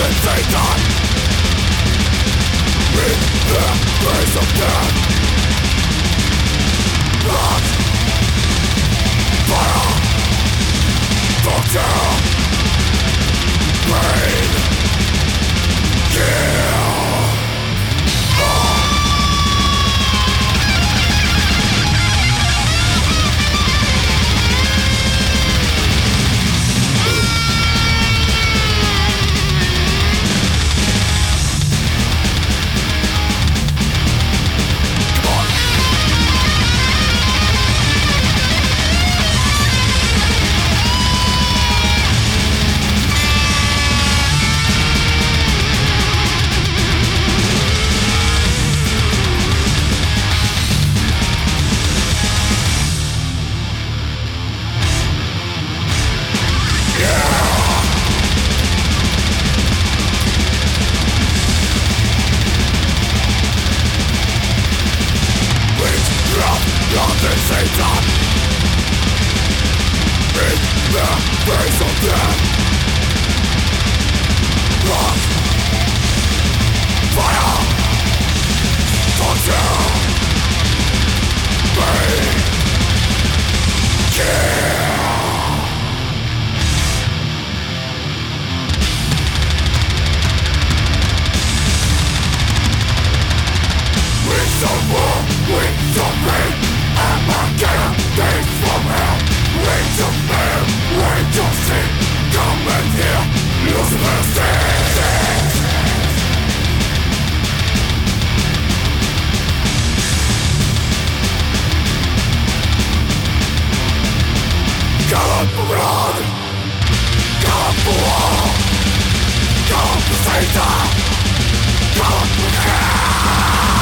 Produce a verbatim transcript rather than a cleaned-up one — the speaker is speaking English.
Satan, with the grace of death, blood, fire, torture, pain, kill. Satan, in the face of death, blood, fire, torture, pain, kill. Winds of war, winds of rain, Armageddon, days from hell, winds of fear, winds of sin, come and hear Lucifer's death. Come for blood, come for war, come for Satan, come for hell.